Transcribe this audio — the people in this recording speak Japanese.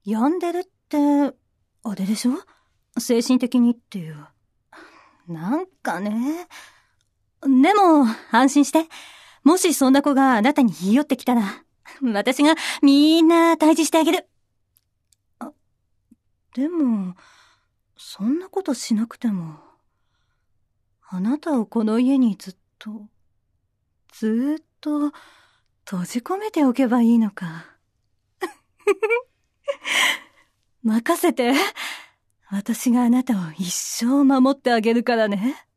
病んでるって、あれでしょ？精神的にっていう。なんかね。でも、安心して。もしそんな子があなたに言い寄ってきたら、私がみんな退治してあげる。でも、そんなことしなくても、あなたをこの家にずっと閉じ込めておけばいいのか。任せて。私があなたを一生守ってあげるからね。